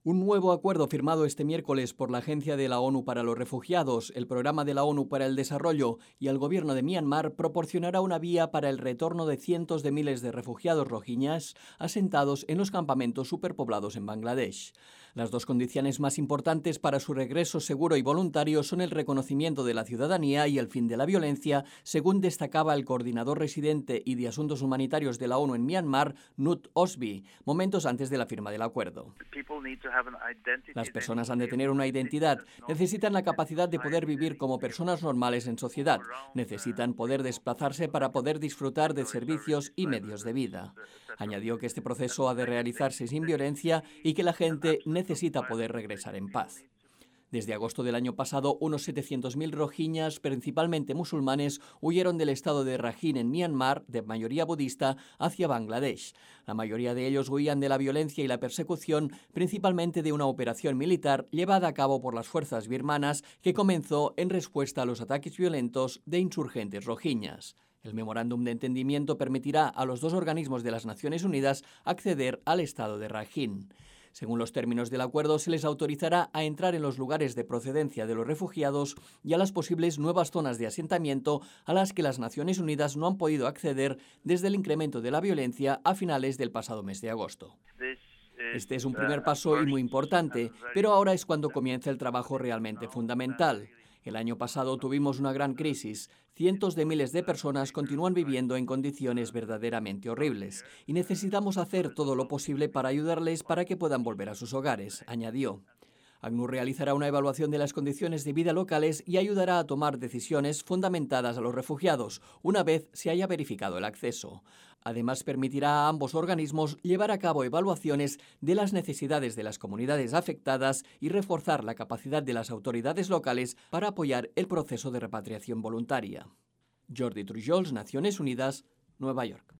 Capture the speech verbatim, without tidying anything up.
Un nuevo acuerdo firmado este miércoles por la Agencia de la ONU para los Refugiados, el Programa de la ONU para el Desarrollo y el Gobierno de Myanmar proporcionará una vía para el retorno de cientos de miles de refugiados rohinyás asentados en los campamentos superpoblados en Bangladesh. Las dos condiciones más importantes para su regreso seguro y voluntario son el reconocimiento de la ciudadanía y el fin de la violencia, según destacaba el coordinador residente y de asuntos humanitarios de la ONU en Myanmar, Knut Ostby, momentos antes de la firma del acuerdo. Las personas han de tener una identidad, necesitan la capacidad de poder vivir como personas normales en sociedad, necesitan poder desplazarse para poder disfrutar de servicios y medios de vida. Añadió que este proceso ha de realizarse sin violencia y que la gente necesita poder regresar en paz. Desde agosto del año pasado, unos setecientos mil rohinyás, principalmente musulmanes, huyeron del estado de Rakhine en Myanmar, de mayoría budista, hacia Bangladesh. La mayoría de ellos huían de la violencia y la persecución, principalmente de una operación militar llevada a cabo por las fuerzas birmanas que comenzó en respuesta a los ataques violentos de insurgentes rohinyás. El memorándum de entendimiento permitirá a los dos organismos de las Naciones Unidas acceder al estado de Rakhine. Según los términos del acuerdo, se les autorizará a entrar en los lugares de procedencia de los refugiados y a las posibles nuevas zonas de asentamiento a las que las Naciones Unidas no han podido acceder desde el incremento de la violencia a finales del pasado mes de agosto. Este es un primer paso y muy importante, pero ahora es cuando comienza el trabajo realmente fundamental. El año pasado tuvimos una gran crisis. Cientos de miles de personas continúan viviendo en condiciones verdaderamente horribles y necesitamos hacer todo lo posible para ayudarles para que puedan volver a sus hogares, añadió. ACNUR realizará una evaluación de las condiciones de vida locales y ayudará a tomar decisiones fundamentadas a los refugiados, una vez se haya verificado el acceso. Además, permitirá a ambos organismos llevar a cabo evaluaciones de las necesidades de las comunidades afectadas y reforzar la capacidad de las autoridades locales para apoyar el proceso de repatriación voluntaria. Jordi Trujols, Naciones Unidas, Nueva York.